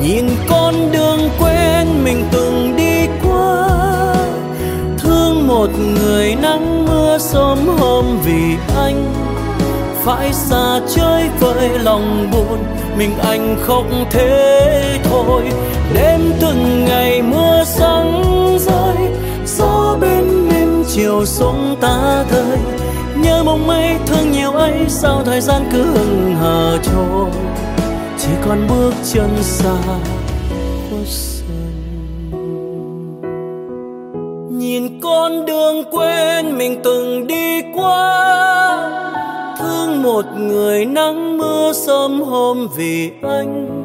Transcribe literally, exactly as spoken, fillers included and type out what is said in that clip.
Nhìn con đường quen mình từng đi qua, thương một người nắng mưa sớm hôm vì anh phải xa chơi vơi lòng buồn, mình anh khóc thế thôi. Đêm từng ngày mưa sắng rơi, gió bên đêm chiều xuống ta thời, nhớ mong mây thương nhiều ấy, sao thời gian cứ hững hờ trôi, chỉ còn bước chân xa khuất dần. Nhìn con đường quen mình từng đi qua, thương một người nắng mưa sớm hôm vì anh